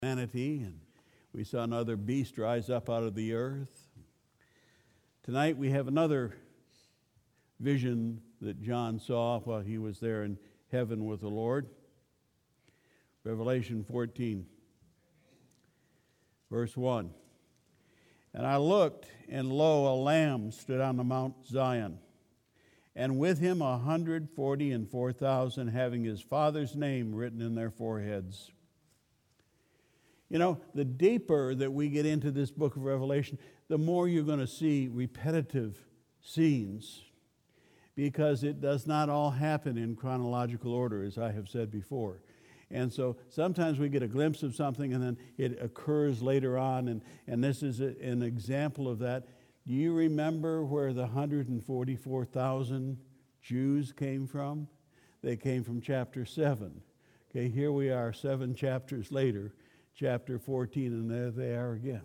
humanity, and we saw another beast rise up out of the earth. Tonight we have another vision that John saw while he was there in heaven with the Lord. Revelation 14, verse 1. And I looked, and lo, a lamb stood on the Mount Zion, and with him 144,000, having his Father's name written in their foreheads. You know, the deeper that we get into this book of Revelation, the more you're going to see repetitive scenes, because it does not all happen in chronological order, as I have said before. And so sometimes we get a glimpse of something and then it occurs later on, and this is an example of that. Do you remember where the 144,000 Jews came from? They came from chapter 7. Okay, here we are 7 chapters later, chapter 14, and there they are again.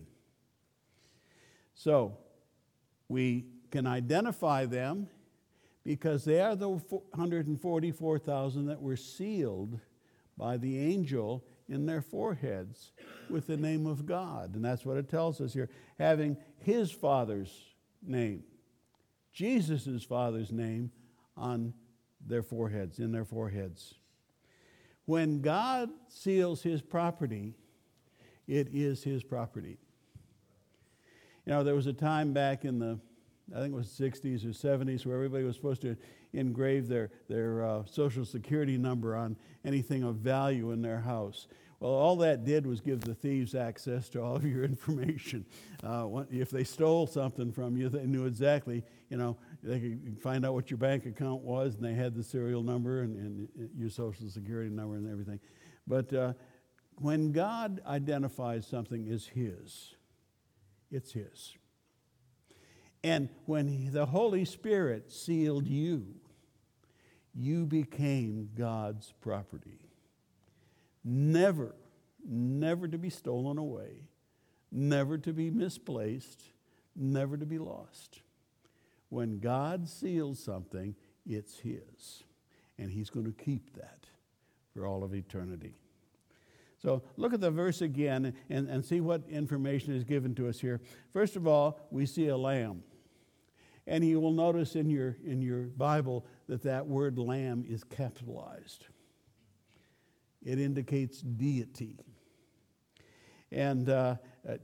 So we can identify them because they are the 144,000 that were sealed by the angel in their foreheads with the name of God. And that's what it tells us here, having his Father's name, Jesus' Father's name on their foreheads, in their foreheads. When God seals his property, it is his property. You know, there was a time back in the, I think it was 60s or 70s, where everybody was supposed to engrave their Social Security number on anything of value in their house. Well, all that did was give the thieves access to all of your information. If they stole something from you, they knew exactly, you know, they could find out what your bank account was, and they had the serial number and your Social Security number and everything. But when God identifies something as his, it's his. And when the Holy Spirit sealed you, you became God's property. Never to be stolen away, never to be misplaced, never to be lost. When God seals something, it's his. And he's going to keep that for all of eternity. So look at the verse again and see what information is given to us here. First of all, we see a lamb. And you will notice in your Bible that word lamb is capitalized. It indicates deity. And that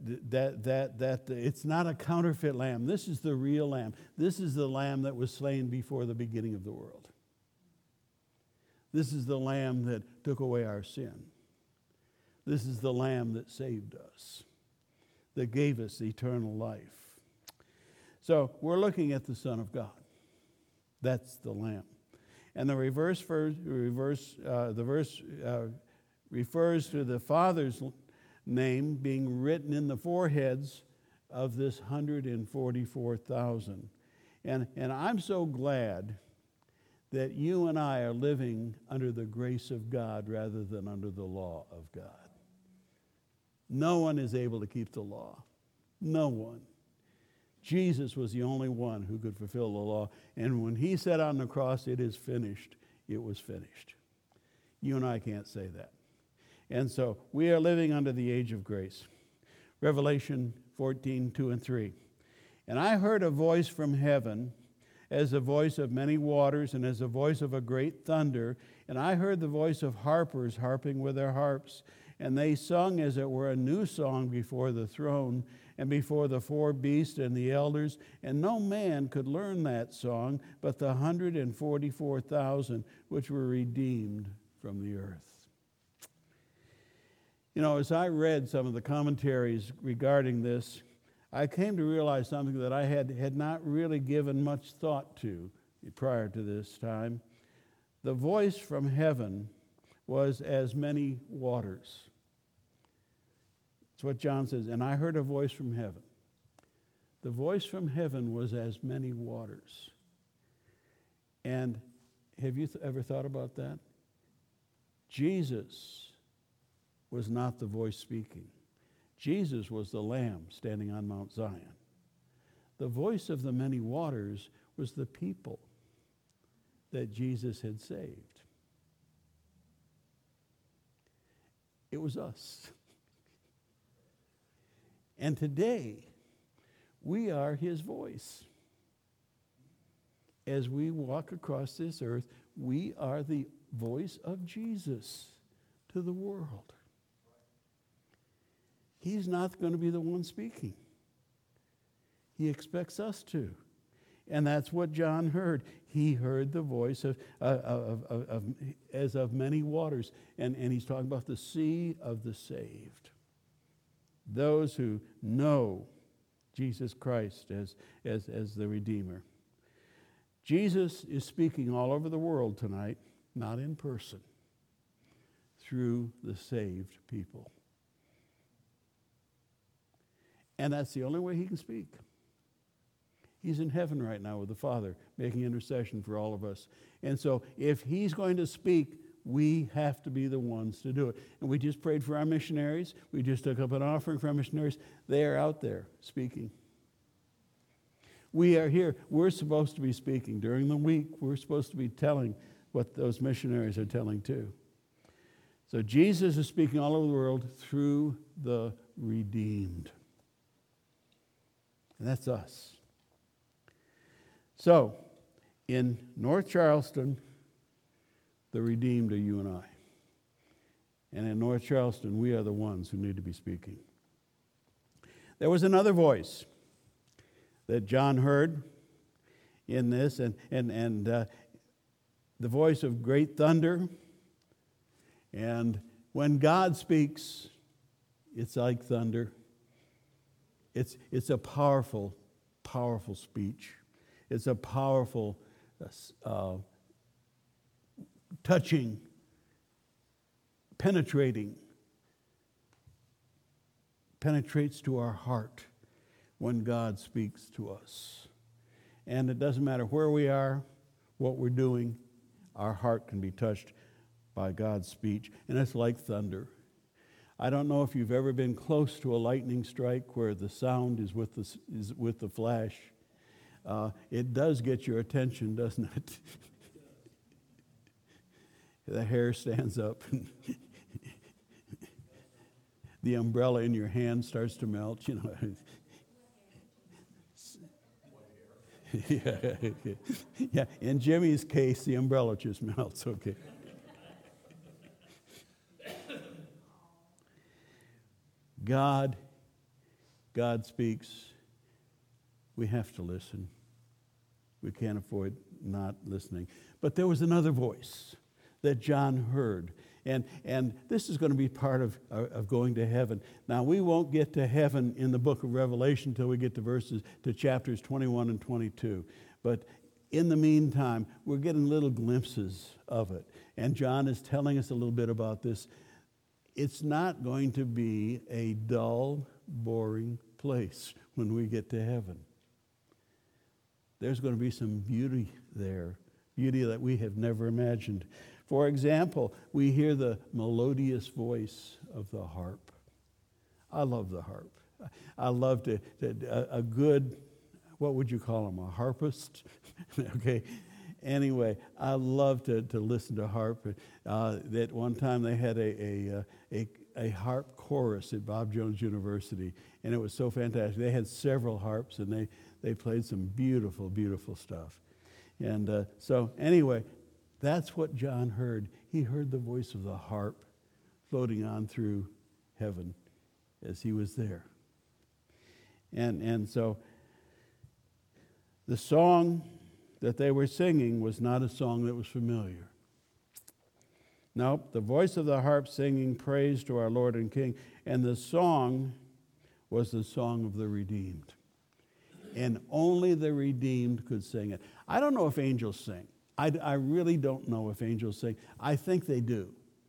it's not a counterfeit lamb. This is the real lamb. This is the lamb that was slain before the beginning of the world. This is the lamb that took away our sin. This is the lamb that saved us, that gave us eternal life. So we're looking at the Son of God. That's the lamb. And the verse refers to the Father's name being written in the foreheads of this 144,000. And I'm so glad that you and I are living under the grace of God rather than under the law of God. No one is able to keep the law. No one. Jesus was the only one who could fulfill the law. And when he said on the cross, "It is finished," it was finished. You and I can't say that. And so we are living under the age of grace. Revelation 14, 2 and 3. And I heard a voice from heaven, as the voice of many waters and as the voice of a great thunder. And I heard the voice of harpers harping with their harps. And they sung as it were a new song before the throne and before the four beasts and the elders. And no man could learn that song but the 144,000 which were redeemed from the earth. You know, as I read some of the commentaries regarding this, I came to realize something that I had not really given much thought to prior to this time. The voice from heaven was as many waters. That's what John says. And I heard a voice from heaven. The voice from heaven was as many waters. And have you ever thought about that? Jesus was not the voice speaking. Jesus was the Lamb standing on Mount Zion. The voice of the many waters was the people that Jesus had saved. It was us. And today, we are his voice. As we walk across this earth, we are the voice of Jesus to the world. He's not going to be the one speaking. He expects us to. And that's what John heard. He heard the voice as of many waters. And he's talking about the sea of the saved. Those who know Jesus Christ as the Redeemer. Jesus is speaking all over the world tonight, not in person, through the saved people. And that's the only way he can speak. He's in heaven right now with the Father, making intercession for all of us. And so if he's going to speak, we have to be the ones to do it. And we just prayed for our missionaries. We just took up an offering for our missionaries. They are out there speaking. We are here. We're supposed to be speaking. During the week, we're supposed to be telling what those missionaries are telling too. So Jesus is speaking all over the world through the redeemed. And that's us. So, in North Charleston, the redeemed are you and I. And in North Charleston, we are the ones who need to be speaking. There was another voice that John heard in this, and the voice of great thunder. And when God speaks, it's like thunder. It's a powerful, powerful speech. It's a powerful, touching, penetrating, penetrates to our heart when God speaks to us. And it doesn't matter where we are, what we're doing, our heart can be touched by God's speech. And it's like thunder. I don't know if you've ever been close to a lightning strike where the sound is with the flash. It does get your attention, doesn't it? The hair stands up. The umbrella in your hand starts to melt, you know. Yeah. In Jimmy's case, the umbrella just melts, okay. God speaks. We have to listen. We can't avoid not listening. But there was another voice that John heard. And this is going to be part of going to heaven. Now, we won't get to heaven in the book of Revelation until we get to chapters 21 and 22. But in the meantime, we're getting little glimpses of it. And John is telling us a little bit about this. It's not going to be a dull, boring place when we get to heaven. There's going to be some beauty there, beauty that we have never imagined. For example, we hear the melodious voice of the harp. I love the harp. I love a good, what would you call them, a harpist? Okay. Anyway, I love to listen to harp. That one time they had a harp chorus at Bob Jones University, and it was so fantastic. They had several harps, and they played some beautiful, beautiful stuff. And so anyway, that's what John heard. He heard the voice of the harp floating on through heaven as he was there. And so the song that they were singing was not a song that was familiar. Nope, the voice of the harp singing praise to our Lord and King. And the song was the song of the redeemed. And only the redeemed could sing it. I don't know if angels sing. I really don't know if angels sing. I think they do.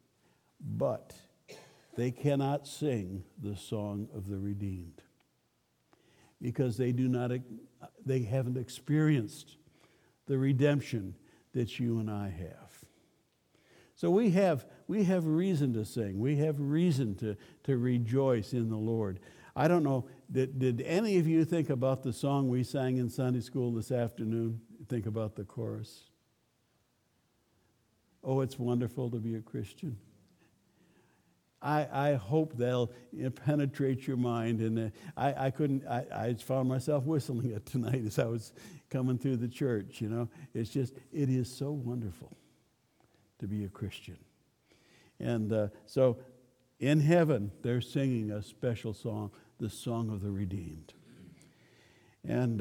But they cannot sing the song of the redeemed. Because they haven't experienced the redemption that you and I have. So we have reason to sing. We have reason to rejoice in the Lord. I don't know, did any of you think about the song we sang in Sunday school this afternoon? Think about the chorus. Oh, it's wonderful to be a Christian. I hope they'll penetrate your mind. And I found myself whistling it tonight as I was coming through the church, It's just, it is so wonderful to be a Christian. And so in heaven, they're singing a special song, the Song of the Redeemed. And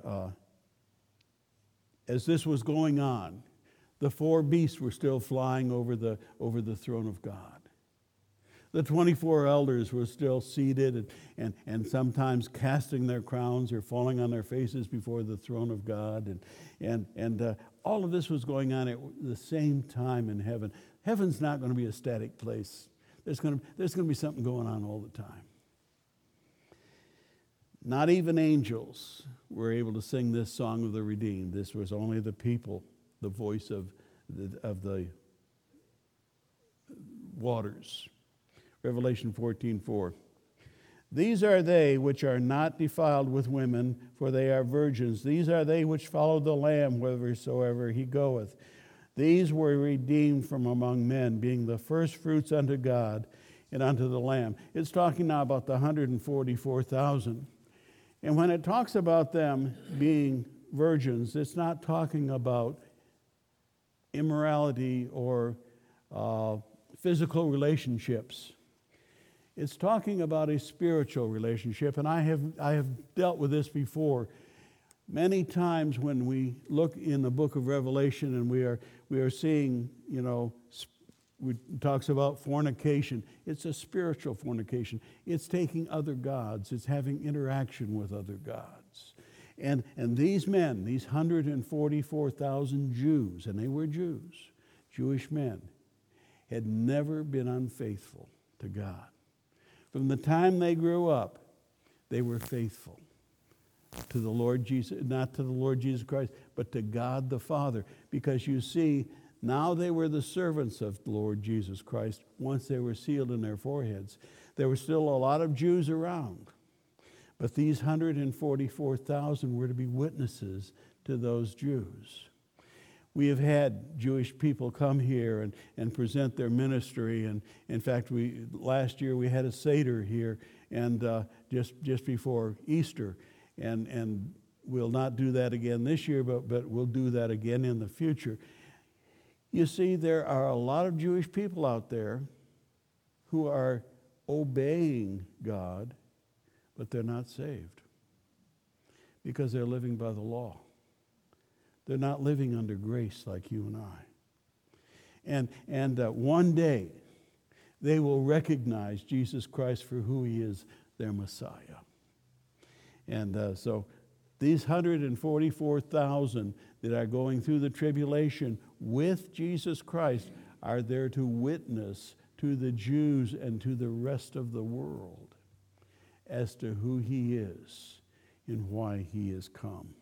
as this was going on, the 4 beasts were still flying over the throne of God. The 24 elders were still seated and sometimes casting their crowns or falling on their faces before the throne of God. And all of this was going on at the same time in heaven. Heaven's not going to be a static place. There's going to be something going on all the time. Not even angels were able to sing this song of the redeemed. This was only the people, the voice of the waters. Revelation 14:4. These are they which are not defiled with women, for they are virgins. These are they which follow the Lamb whithersoever he goeth. These were redeemed from among men, being the first fruits unto God and unto the Lamb. It's talking now about the 144,000. And when it talks about them being virgins, it's not talking about immorality or physical relationships. It's talking about a spiritual relationship, and I have dealt with this before. Many times when we look in the book of Revelation and we are seeing, it talks about fornication. It's a spiritual fornication. It's taking other gods. It's having interaction with other gods. And these men, these 144,000 Jews, and they were Jews, Jewish men, had never been unfaithful to God. From the time they grew up, they were faithful to the Lord Jesus, not to the Lord Jesus Christ, but to God the Father. Because you see, now they were the servants of the Lord Jesus Christ once they were sealed in their foreheads. There were still a lot of Jews around, but these 144,000 were to be witnesses to those Jews. We have had Jewish people come here and present their ministry. And in fact, last year we had a Seder here and just before Easter. And we'll not do that again this year, but we'll do that again in the future. You see, there are a lot of Jewish people out there who are obeying God, but they're not saved because they're living by the law. They're not living under grace like you and I. And one day, they will recognize Jesus Christ for who he is, their Messiah. And so these 144,000 that are going through the tribulation with Jesus Christ are there to witness to the Jews and to the rest of the world as to who he is and why he has come.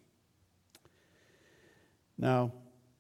Now,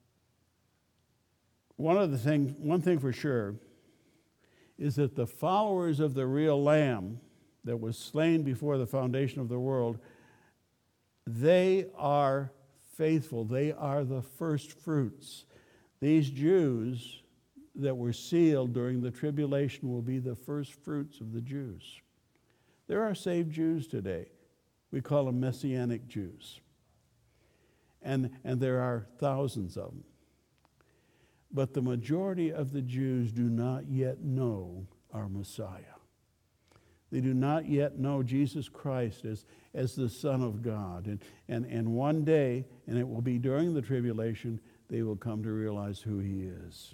one thing for sure is that the followers of the real Lamb that was slain before the foundation of the world, they are faithful. They are the first fruits. These Jews that were sealed during the tribulation will be the first fruits of the Jews. There are saved Jews today. We call them Messianic Jews. And there are thousands of them. But the majority of the Jews do not yet know our Messiah. They do not yet know Jesus Christ as the Son of God. And one day, and it will be during the tribulation, they will come to realize who he is.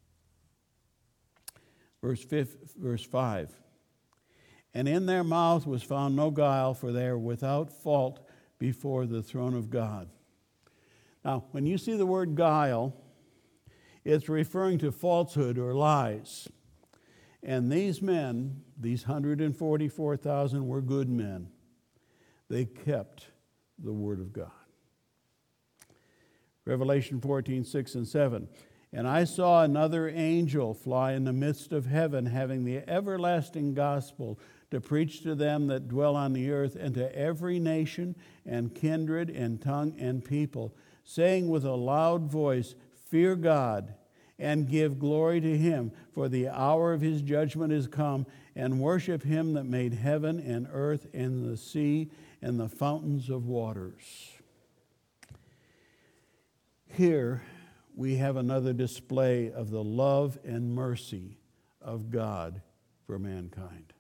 Verse 5. And in their mouth was found no guile, for they are without fault before the throne of God. Now, when you see the word guile, it's referring to falsehood or lies. And these men, these 144,000, were good men. They kept the word of God. Revelation 14:6 and 7. And I saw another angel fly in the midst of heaven, having the everlasting gospel to preach to them that dwell on the earth, and to every nation and kindred and tongue and people, saying with a loud voice, Fear God and give glory to him, for the hour of his judgment is come, and worship him that made heaven and earth and the sea and the fountains of waters. Here we have another display of the love and mercy of God for mankind.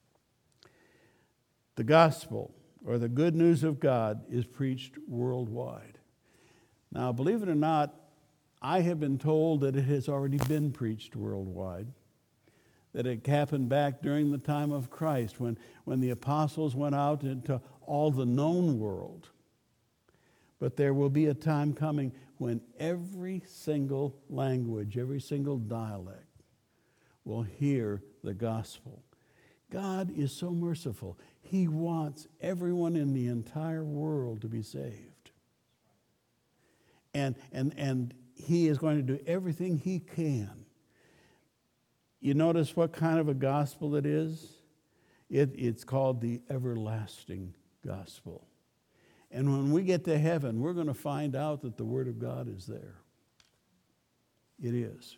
The gospel, or the good news of God, is preached worldwide. Now, believe it or not, I have been told that it has already been preached worldwide, that it happened back during the time of Christ when the apostles went out into all the known world. But there will be a time coming when every single language, every single dialect will hear the gospel. God is so merciful. He wants everyone in the entire world to be saved. And he is going to do everything he can. You notice what kind of a gospel it is? It's called the everlasting gospel. And when we get to heaven, we're going to find out that the Word of God is there. It is.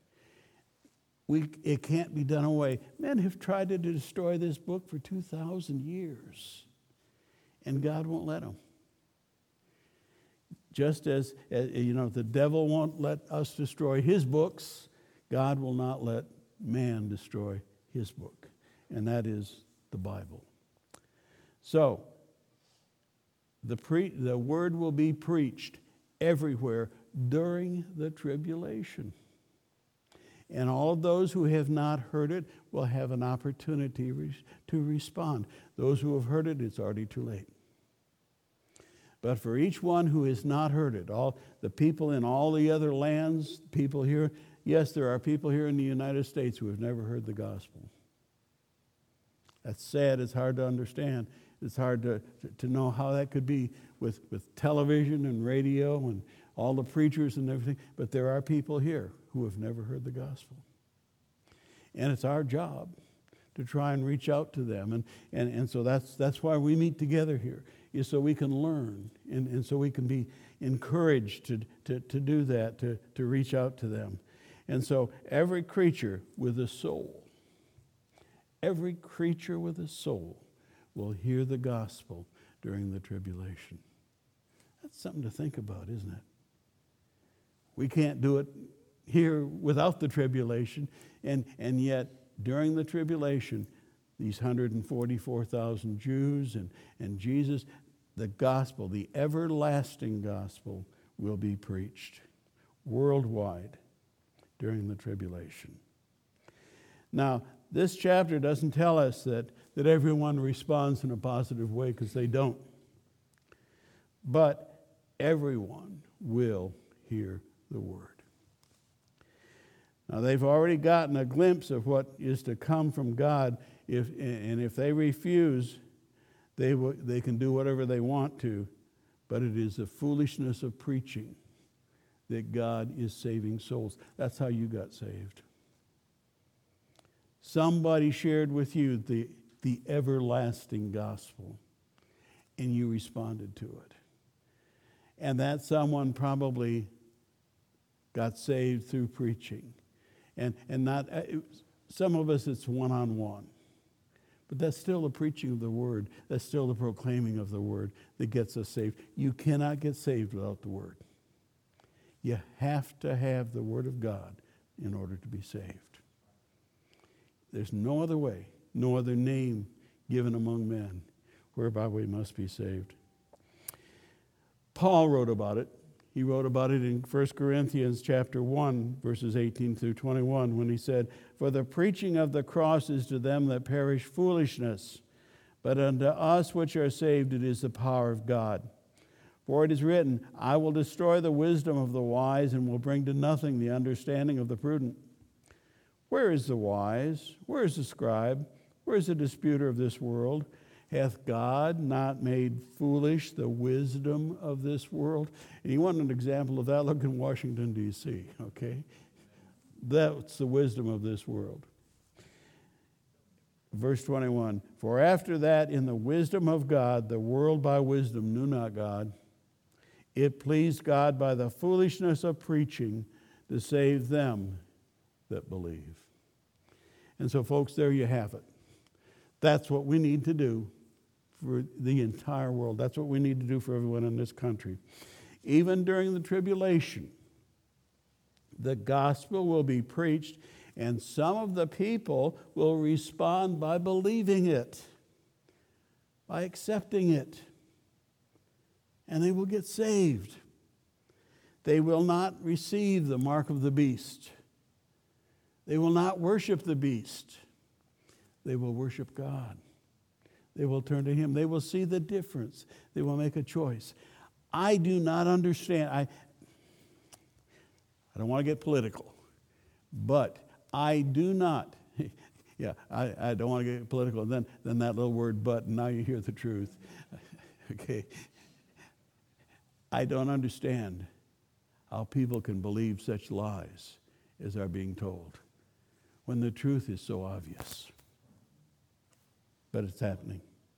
It can't be done away. Men have tried to destroy this book for 2,000 years, and God won't let them. Just as the devil won't let us destroy his books, God will not let man destroy his book, and that is the Bible. So, the word will be preached everywhere during the tribulation. And all of those who have not heard it will have an opportunity to respond. Those who have heard it, it's already too late. But for each one who has not heard it, all the people in all the other lands, people here, yes, there are people here in the United States who have never heard the gospel. That's sad. It's hard to understand. It's hard to know how that could be with television and radio and all the preachers and everything. But there are people here who have never heard the gospel. And it's our job to try and reach out to them. And so that's why we meet together here, is so we can learn and so we can be encouraged to do that, to reach out to them. And so every creature with a soul will hear the gospel during the tribulation. That's something to think about, isn't it? We can't do it here without the tribulation, and yet during the tribulation, these 144,000 Jews and Jesus, the gospel, the everlasting gospel, will be preached worldwide during the tribulation. Now, this chapter doesn't tell us that everyone responds in a positive way, because they don't. But everyone will hear the word. Now, they've already gotten a glimpse of what is to come from God. If they refuse, they can do whatever they want to, but it is the foolishness of preaching that God is saving souls. That's how you got saved. Somebody shared with you the everlasting gospel, and you responded to it. And that someone probably got saved through preaching. And not some of us, it's one-on-one. But that's still the preaching of the word. That's still the proclaiming of the word that gets us saved. You cannot get saved without the word. You have to have the word of God in order to be saved. There's no other way, no other name given among men whereby we must be saved. Paul wrote about it. He wrote about it in 1 Corinthians chapter 1, verses 18 through 21, when he said, "For the preaching of the cross is to them that perish foolishness, but unto us which are saved it is the power of God. For it is written, I will destroy the wisdom of the wise and will bring to nothing the understanding of the prudent. Where is the wise? Where is the scribe? Where is the disputer of this world? Hath God not made foolish the wisdom of this world?" And you want an example of that? Look in Washington, D.C., okay? That's the wisdom of this world. Verse 21, "For after that in the wisdom of God, the world by wisdom knew not God. It pleased God by the foolishness of preaching to save them that believe. And so, folks, there you have it. That's what we need to do for the entire world. That's what we need to do for everyone in this country. Even during the tribulation, the gospel will be preached, and some of the people will respond by believing it, by accepting it, and they will get saved. They will not receive the mark of the beast. They will not worship the beast. They will worship God. They will turn to Him. They will see the difference. They will make a choice. I do not understand. I don't want to get political, but I do not. I don't want to get political. Then that little word "but," and now you hear the truth. Okay. I don't understand how people can believe such lies as are being told when the truth is so obvious. But it's happening.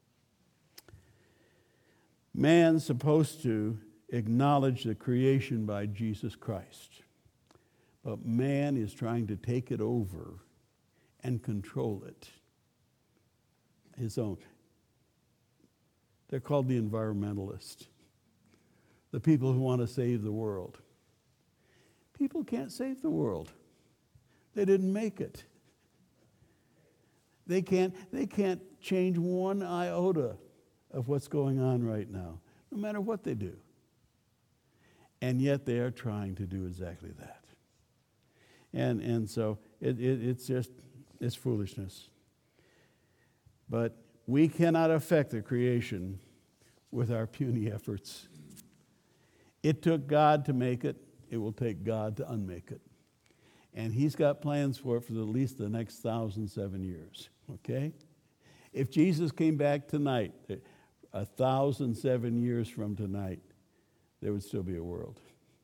Man's supposed to acknowledge the creation by Jesus Christ. But man is trying to take it over and control it. His own. They're called the environmentalists. The people who want to save the world. People can't save the world. They didn't make it. They can't change one iota of what's going on right now, no matter what they do. And yet they are trying to do exactly that. And so it's foolishness. But we cannot affect the creation with our puny efforts. It took God to make it. It will take God to unmake it. And He's got plans for it for at least the next 1,007 years. Okay? If Jesus came back tonight, 1,007 years from tonight, there would still be a world.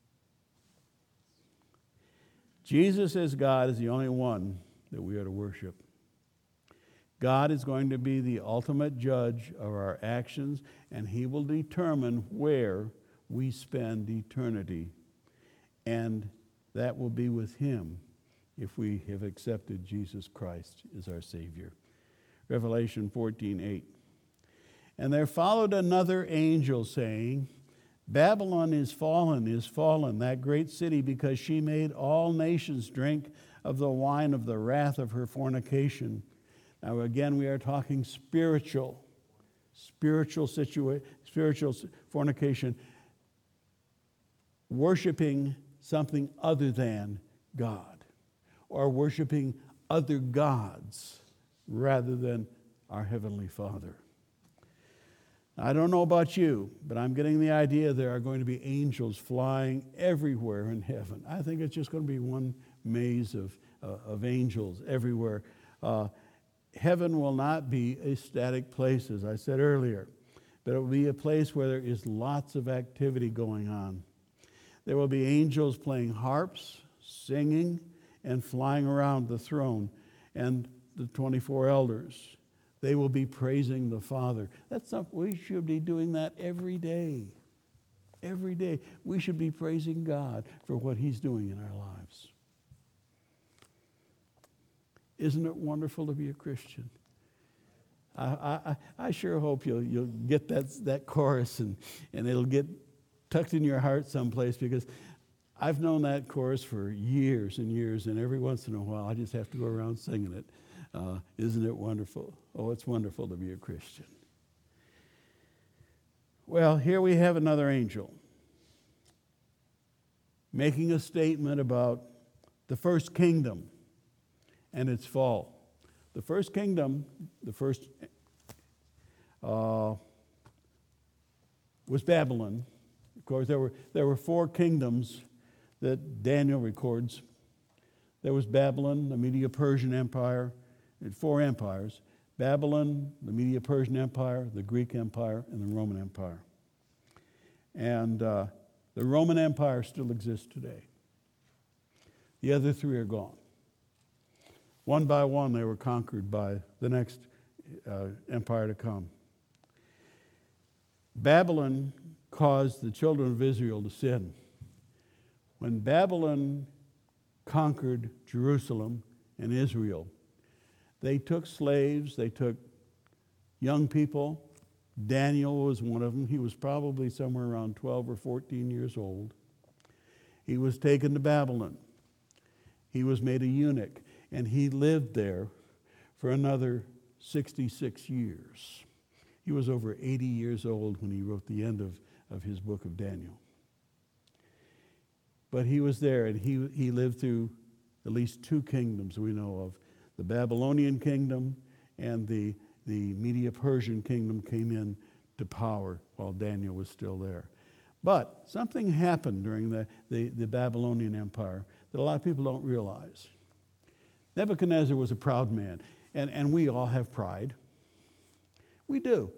Jesus as God is the only one that we are to worship. God is going to be the ultimate judge of our actions, and He will determine where we spend eternity. And that will be with Him if we have accepted Jesus Christ as our Savior. Revelation 14:8. And there followed another angel saying, Babylon is fallen, that great city, because she made all nations drink of the wine of the wrath of her fornication. Now again, we are talking spiritual fornication, worshiping something other than God, or worshiping other gods rather than our Heavenly Father. I don't know about you, but I'm getting the idea there are going to be angels flying everywhere in heaven. I think it's just going to be one maze of angels everywhere. Heaven will not be a static place, as I said earlier, but it will be a place where there is lots of activity going on. There will be angels playing harps, singing, and flying around the throne, and the 24 elders. They will be praising the Father. We should be doing that every day. Every day. We should be praising God for what He's doing in our lives. Isn't it wonderful to be a Christian? I sure hope you'll get that chorus and it'll get tucked in your heart someplace, because I've known that chorus for years and years, and every once in a while I just have to go around singing it. Isn't it wonderful? Oh, it's wonderful to be a Christian. Well, here we have another angel making a statement about the first kingdom and its fall. The first kingdom, was Babylon. Of course, there were four kingdoms that Daniel records. There was Babylon, the Medo-Persian Empire, and four empires: Babylon, the Medo-Persian Empire, the Greek Empire, and the Roman Empire. And the Roman Empire still exists today. The other three are gone. One by one, they were conquered by the next empire to come. Babylon caused the children of Israel to sin. When Babylon conquered Jerusalem and Israel. They took slaves, they took young people. Daniel was one of them. He was probably somewhere around 12 or 14 years old. He was taken to Babylon. He was made a eunuch, and he lived there for another 66 years. He was over 80 years old when he wrote the end of his book of Daniel. But he was there, and he lived through at least two kingdoms we know of. The Babylonian kingdom and the Medo-Persian kingdom came in to power while Daniel was still there. But something happened during the Babylonian Empire that a lot of people don't realize. Nebuchadnezzar was a proud man, and we all have pride. We do.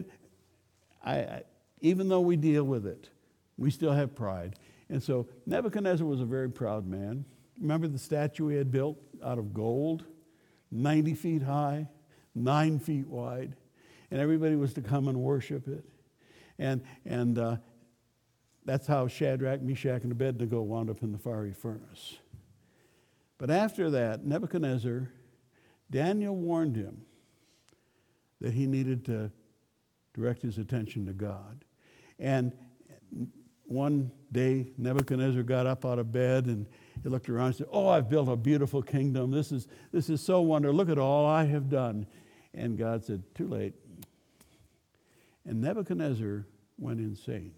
Even though we deal with it, we still have pride. And so Nebuchadnezzar was a very proud man. Remember the statue he had built out of gold, 90 feet high, 9 feet wide, and everybody was to come and worship it. And that's how Shadrach, Meshach, and Abednego wound up in the fiery furnace. But after that, Nebuchadnezzar, Daniel warned him that he needed to direct his attention to God. And one day, Nebuchadnezzar got up out of bed and he looked around and said, "Oh, I've built a beautiful kingdom. This is so wonderful. Look at all I have done." And God said, "Too late." And Nebuchadnezzar went insane.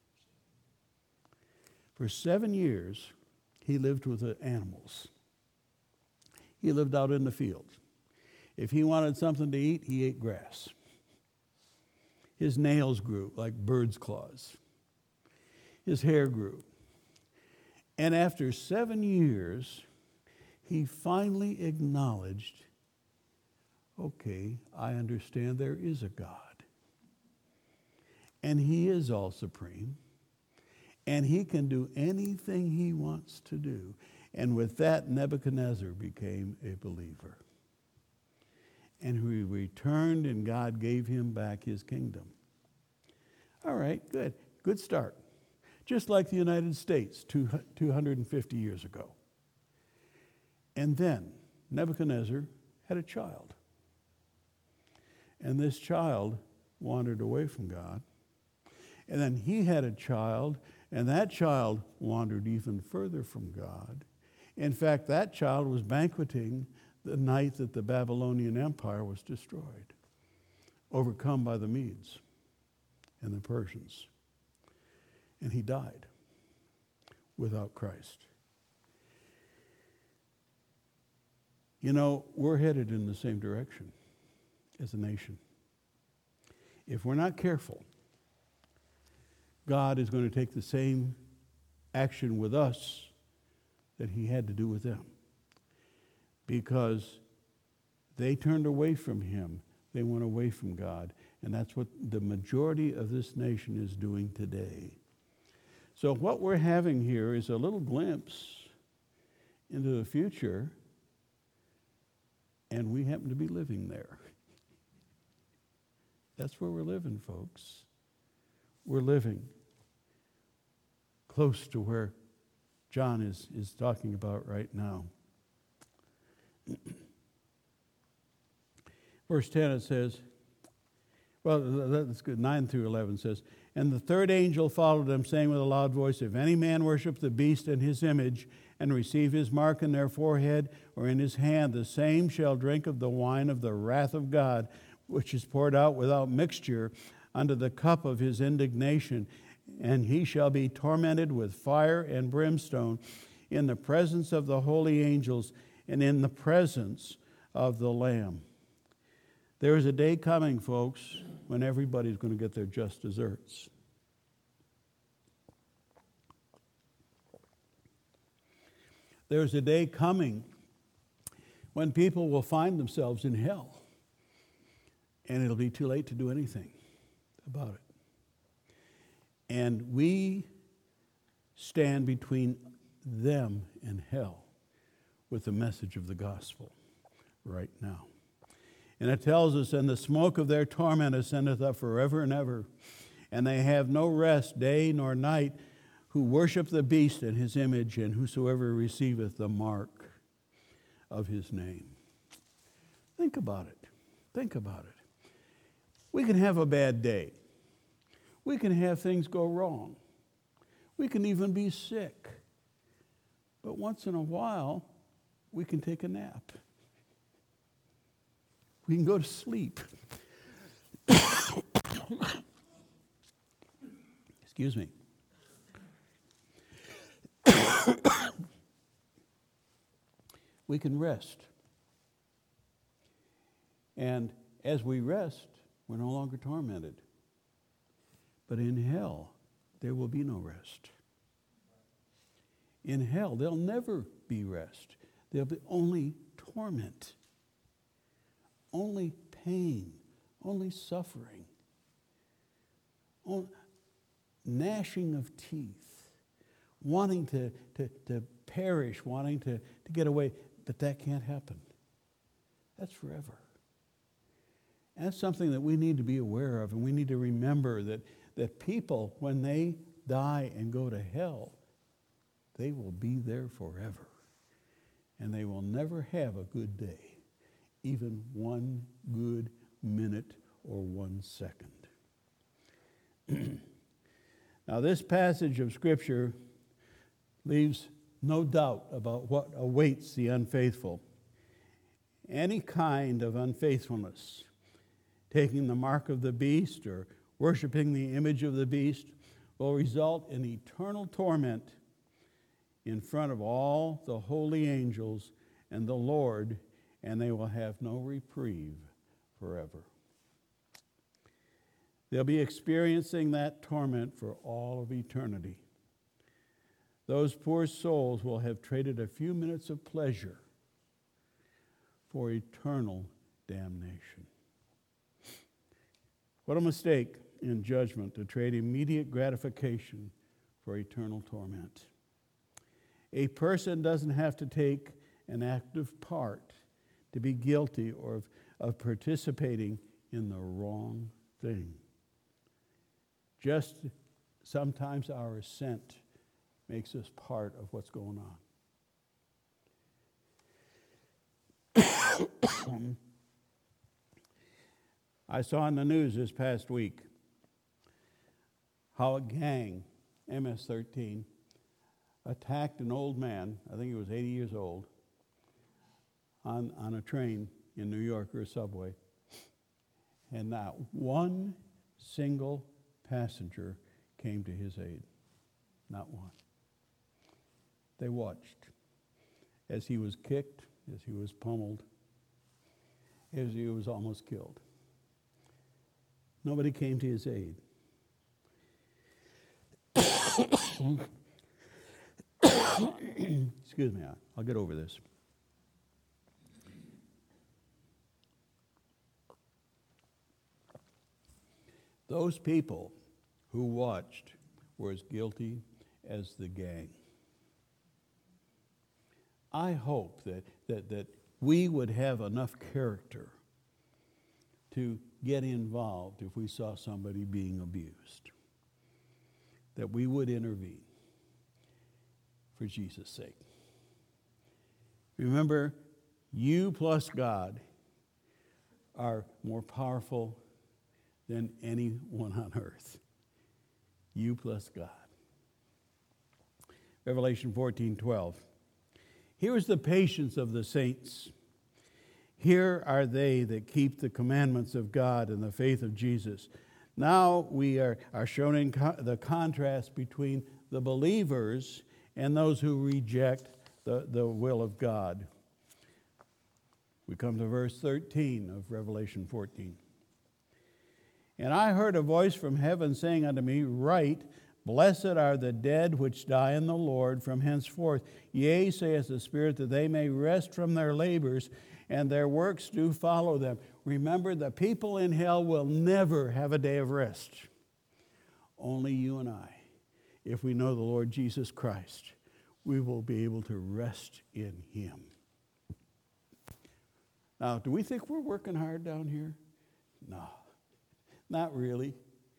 For 7 years, he lived with the animals. He lived out in the fields. If he wanted something to eat, he ate grass. His nails grew like birds' claws. His hair grew. And after 7 years, he finally acknowledged, okay, I understand there is a God. And he is all supreme. And he can do anything he wants to do. And with that, Nebuchadnezzar became a believer. And he returned, and God gave him back his kingdom. All right, good. Good start. Just like the United States 250 years ago. And then Nebuchadnezzar had a child. And this child wandered away from God. And then he had a child, and that child wandered even further from God. In fact, that child was banqueting the night that the Babylonian Empire was destroyed, overcome by the Medes and the Persians. And he died without Christ. You know, we're headed in the same direction as a nation. If we're not careful, God is going to take the same action with us that he had to do with them. Because they turned away from him. They went away from God. And that's what the majority of this nation is doing today. So what we're having here is a little glimpse into the future, and we happen to be living there. That's where we're living, folks. We're living close to where John is talking about right now. Verse 10, it says, well, that's good. 9 through 11 says, "And the third angel followed them, saying with a loud voice, If any man worship the beast and his image, and receive his mark in their forehead or in his hand, the same shall drink of the wine of the wrath of God, which is poured out without mixture under the cup of his indignation. And he shall be tormented with fire and brimstone in the presence of the holy angels and in the presence of the Lamb." There is a day coming, folks, when everybody's going to get their just desserts. There's a day coming when people will find themselves in hell, and it'll be too late to do anything about it. And we stand between them and hell with the message of the gospel right now. And it tells us, "And the smoke of their torment ascendeth up forever and ever, and they have no rest day nor night who worship the beast and his image, and whosoever receiveth the mark of his name. Think about it. Think about it. We can have a bad day. We can have things go wrong. We can even be sick. But once in a while, we can take a nap. We can go to sleep. Excuse me. We can rest. And as we rest, we're no longer tormented. But in hell, there will be no rest. In hell, there'll never be rest. There'll be only torment, only pain, only suffering, gnashing of teeth, wanting to perish, wanting to get away. But that can't happen. That's forever. And that's something that we need to be aware of, and we need to remember that people, when they die and go to hell, they will be there forever. And they will never have a good day, even 1 good minute or 1 second. Now, this passage of Scripture leaves no doubt about what awaits the unfaithful. Any kind of unfaithfulness, taking the mark of the beast or worshiping the image of the beast, will result in eternal torment in front of all the holy angels and the Lord, and they will have no reprieve forever. They'll be experiencing that torment for all of eternity. Those poor souls will have traded a few minutes of pleasure for eternal damnation. What a mistake in judgment to trade immediate gratification for eternal torment. A person doesn't have to take an active part to be guilty or of participating in the wrong thing. Just sometimes our assent makes us part of what's going on. I saw in the news this past week how a gang, MS-13, attacked an old man, I think he was 80 years old, on a train in New York or a subway. And not one single passenger came to his aid. Not one. They watched as he was kicked, as he was pummeled, as he was almost killed. Nobody came to his aid. Excuse me, I'll get over this. Those people who watched were as guilty as the gang. I hope that we would have enough character to get involved if we saw somebody being abused, that we would intervene for Jesus' sake. Remember, you plus God are more powerful than anyone on earth. You plus God. Revelation 14:12. Here is the patience of the saints. Here are they that keep the commandments of God and the faith of Jesus. Now we are shown in the contrast between the believers and those who reject the will of God. We come to verse 13 of Revelation 14. And I heard a voice from heaven saying unto me, Write, Blessed are the dead which die in the Lord from henceforth. Yea, saith the Spirit, that they may rest from their labors, and their works do follow them. Remember, the people in hell will never have a day of rest. Only you and I, if we know the Lord Jesus Christ, we will be able to rest in Him. Now, do we think we're working hard down here? No, not really.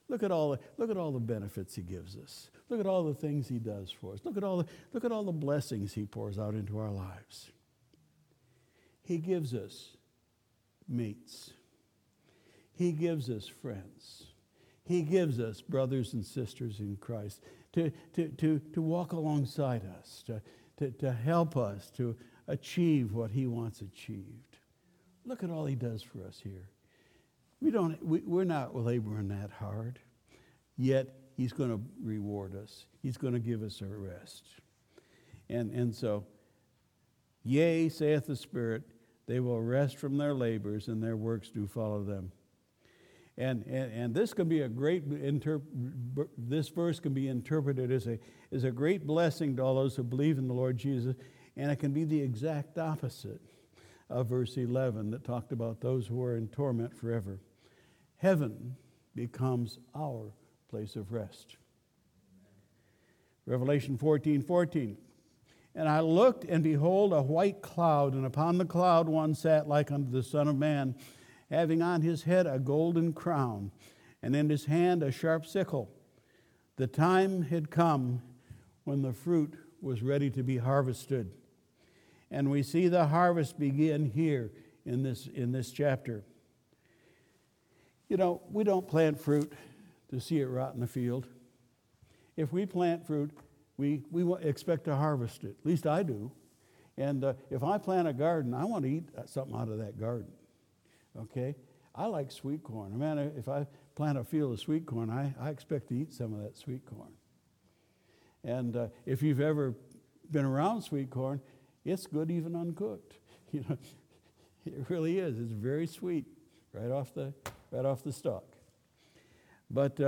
Look at all the benefits he gives us. Look at all the things he does for us. Look at all the blessings he pours out into our lives. He gives us mates. He gives us friends. He gives us brothers and sisters in Christ to walk alongside us, to help us to achieve what he wants achieved. Look at all he does for us here. We're not laboring that hard, yet he's going to reward us. He's going to give us a rest. And so, yea, saith the Spirit, they will rest from their labors, and their works do follow them. And this can be a great this verse can be interpreted as a great blessing to all those who believe in the Lord Jesus, and it can be the exact opposite of verse 11 that talked about those who are in torment forever. Heaven becomes our place of rest. Revelation 14:14. And I looked, and behold, a white cloud, and upon the cloud one sat like unto the Son of Man, having on his head a golden crown, and in his hand a sharp sickle. The time had come when the fruit was ready to be harvested. And we see the harvest begin here in this chapter. You know, we don't plant fruit to see it rot in the field. If we plant fruit, we expect to harvest it. At least I do. And if I plant a garden, I want to eat something out of that garden. Okay? I like sweet corn. Man, if I plant a field of sweet corn, I expect to eat some of that sweet corn. And if you've ever been around sweet corn, it's good even uncooked. You know, it really is. It's very sweet right off the stalk. But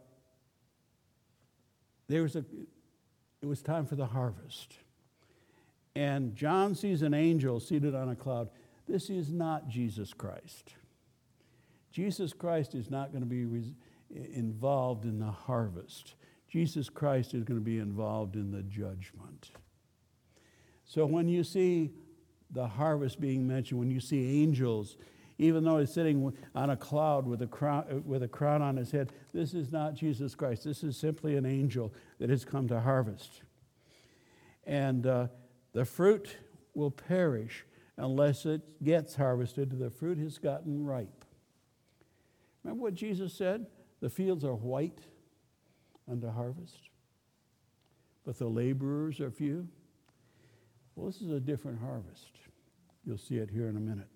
it was time for the harvest. And John sees an angel seated on a cloud. This is not Jesus Christ. Jesus Christ is not going to be involved in the harvest. Jesus Christ is going to be involved in the judgment. So when you see the harvest being mentioned, when you see angels, even though he's sitting on a cloud with a crown on his head, this is not Jesus Christ. This is simply an angel that has come to harvest. And the fruit will perish unless it gets harvested. The fruit has gotten ripe. Remember what Jesus said? The fields are white unto harvest, but the laborers are few. Well, this is a different harvest. You'll see it here in a minute.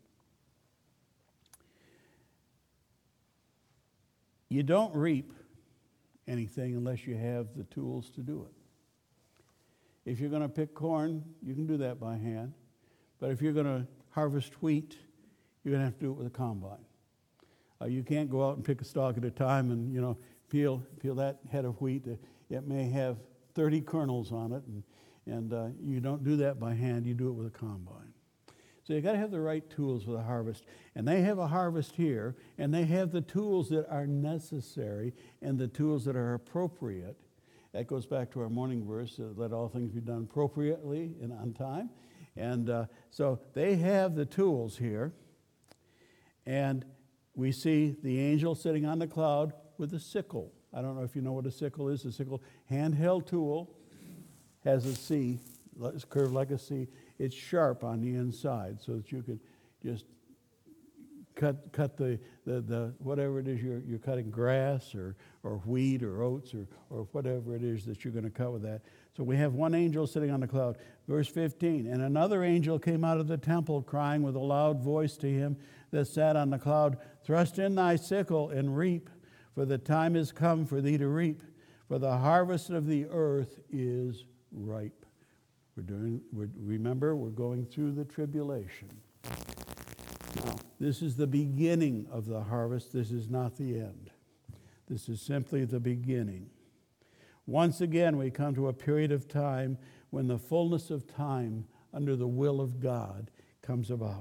You don't reap anything unless you have the tools to do it. If you're going to pick corn, you can do that by hand. But if you're going to harvest wheat, you're going to have to do it with a combine. You can't go out and pick a stalk at a time and, you know, peel that head of wheat. It may have 30 kernels on it, and you don't do that by hand. You do it with a combine. So you've got to have the right tools for the harvest. And they have a harvest here, and they have the tools that are necessary and the tools that are appropriate. That goes back to our morning verse, let all things be done appropriately and on time. And so they have the tools here. And we see the angel sitting on the cloud with a sickle. I don't know if you know what a sickle is. A sickle, handheld tool, has a C, it's curved like a C. It's sharp on the inside so that you could just cut the whatever it is you're cutting, grass or wheat or oats or whatever it is that you're going to cut with that. So we have one angel sitting on the cloud. Verse 15, and another angel came out of the temple crying with a loud voice to him that sat on the cloud, thrust in thy sickle and reap, for the time is come for thee to reap, for the harvest of the earth is ripe. Remember, we're going through the tribulation. Now, this is the beginning of the harvest. This is not the end. This is simply the beginning. Once again, we come to a period of time when the fullness of time under the will of God comes about.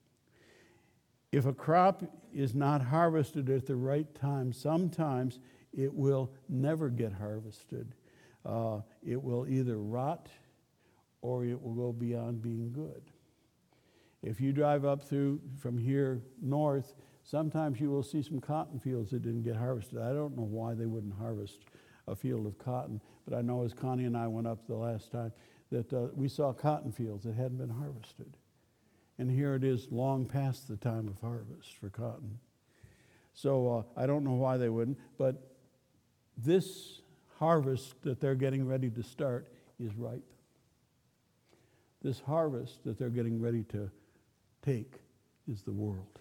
If a crop is not harvested at the right time, sometimes it will never get harvested. It will either rot or it will go beyond being good. If you drive up from here north Sometimes you will see some cotton fields that didn't get harvested. I don't know why they wouldn't harvest a field of cotton, but I know as Connie and I went up the last time that we saw cotton fields that hadn't been harvested. And here it is long past the time of harvest for cotton. So I don't know why they wouldn't, but this harvest that they're getting ready to start is ripe. This harvest that they're getting ready to take is the world.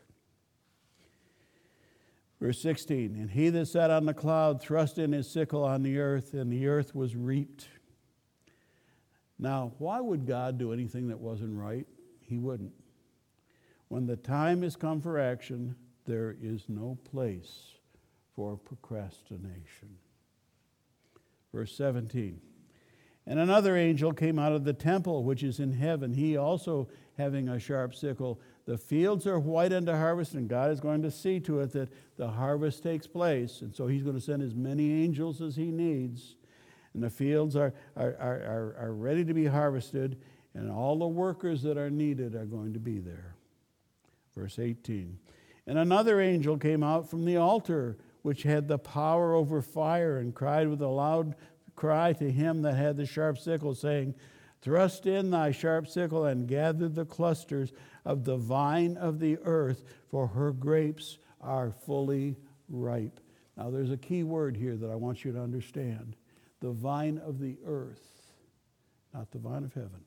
Verse 16, and he that sat on the cloud thrust in his sickle on the earth, and the earth was reaped. Now, why would God do anything that wasn't right? He wouldn't. When the time has come for action, there is no place for procrastination. Verse 17, and another angel came out of the temple which is in heaven, he also having a sharp sickle. The fields are white unto harvest, and God is going to see to it that the harvest takes place. And so he's going to send as many angels as he needs. And the fields are ready to be harvested, and all the workers that are needed are going to be there. Verse 18, and another angel came out from the altar, which had the power over fire, and cried with a loud cry to him that had the sharp sickle, saying, thrust in thy sharp sickle, and gather the clusters of the vine of the earth, for her grapes are fully ripe. Now there's a key word here that I want you to understand. The vine of the earth, not the vine of heaven.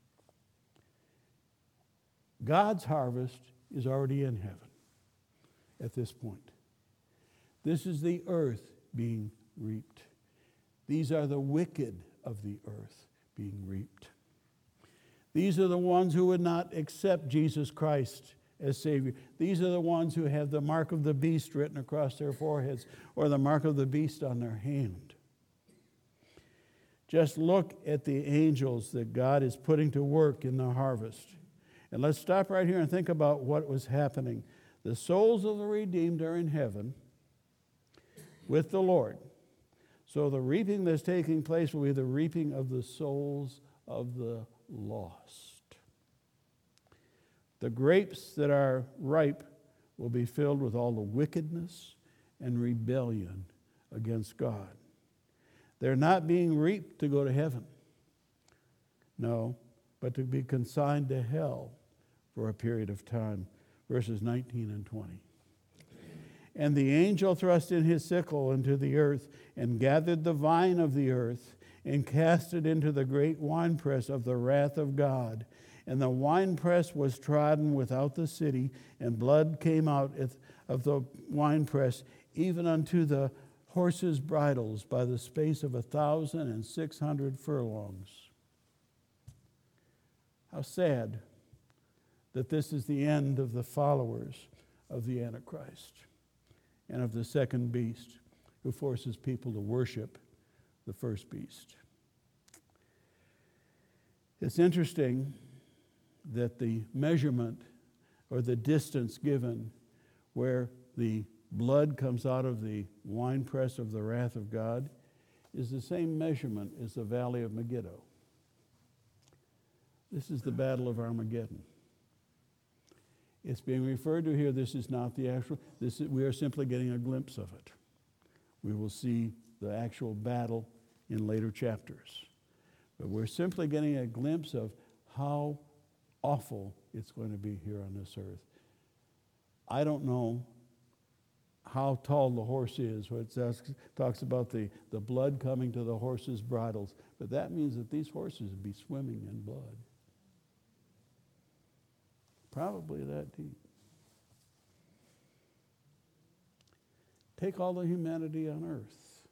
God's harvest is already in heaven at this point. This is the earth being reaped. These are the wicked of the earth being reaped. These are the ones who would not accept Jesus Christ as Savior. These are the ones who have the mark of the beast written across their foreheads, or the mark of the beast on their hand. Just look at the angels that God is putting to work in the harvest. And let's stop right here and think about what was happening. The souls of the redeemed are in heaven with the Lord. So the reaping that's taking place will be the reaping of the souls of the lost. The grapes that are ripe will be filled with all the wickedness and rebellion against God. They're not being reaped to go to heaven. No, but to be consigned to hell for a period of time. Verses 19 and 20. And the angel thrust in his sickle into the earth, and gathered the vine of the earth, and cast it into the great winepress of the wrath of God. And the winepress was trodden without the city, and blood came out of the winepress, even unto the horses' bridles, by the space of 1,600 furlongs. How sad that this is the end of the followers of the Antichrist and of the second beast, who forces people to worship the first beast. It's interesting that the measurement or the distance given where the blood comes out of the winepress of the wrath of God is the same measurement as the valley of Megiddo. This is the battle of Armageddon. It's being referred to here. This is not the actual. We are simply getting a glimpse of it. We will see the actual battle in later chapters. But we're simply getting a glimpse of how awful it's going to be here on this earth. I don't know how tall the horse is. It talks about the blood coming to the horses' bridles. But that means that these horses would be swimming in blood. Probably that deep. Take all the humanity on earth,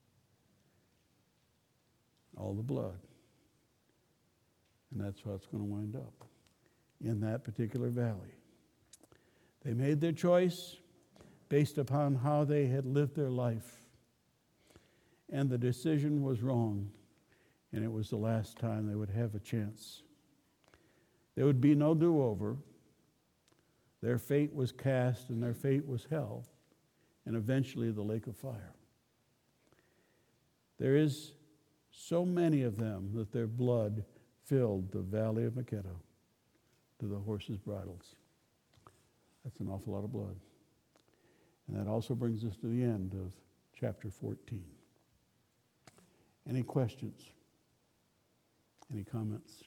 all the blood, and that's how it's going to wind up in that particular valley. They made their choice based upon how they had lived their life, and the decision was wrong, and it was the last time they would have a chance. There would be no do-over. Their fate was cast, and their fate was hell, and eventually the lake of fire. There is so many of them that their blood filled the valley of Megiddo to the horses' bridles. That's an awful lot of blood. And that also brings us to the end of chapter 14. Any questions? Any comments?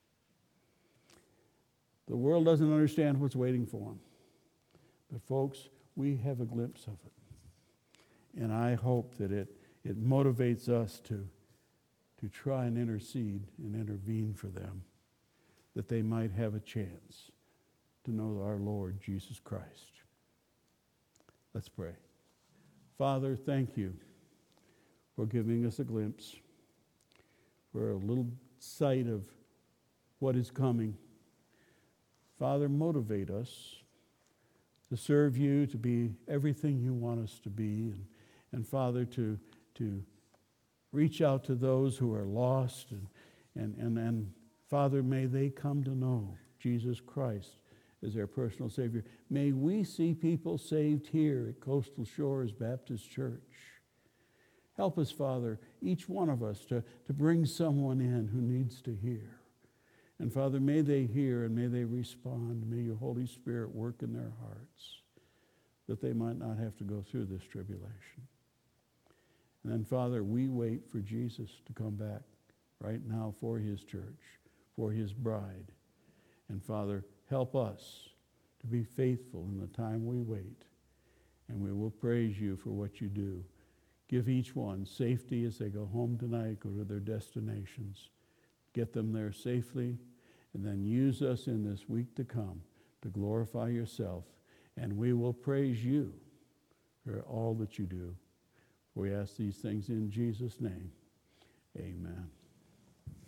The world doesn't understand what's waiting for them. But folks, we have a glimpse of it. And I hope that it motivates us to try and intercede and intervene for them, that they might have a chance to know our Lord Jesus Christ. Let's pray. Father, thank you for giving us a glimpse, for a little sight of what is coming. Father, motivate us to serve you, to be everything you want us to be, and Father, to reach out to those who are lost, and Father, may they come to know Jesus Christ as their personal Savior. May we see people saved here at Coastal Shores Baptist Church. Help us, Father, each one of us to bring someone in who needs to hear. And Father, may they hear and may they respond. May your Holy Spirit work in their hearts that they might not have to go through this tribulation. And then, Father, we wait for Jesus to come back right now for his church, for his bride. And Father, help us to be faithful in the time we wait. And we will praise you for what you do. Give each one safety as they go home tonight, go to their destinations. Get them there safely, and then use us in this week to come to glorify yourself. And we will praise you for all that you do. We ask these things in Jesus' name. Amen.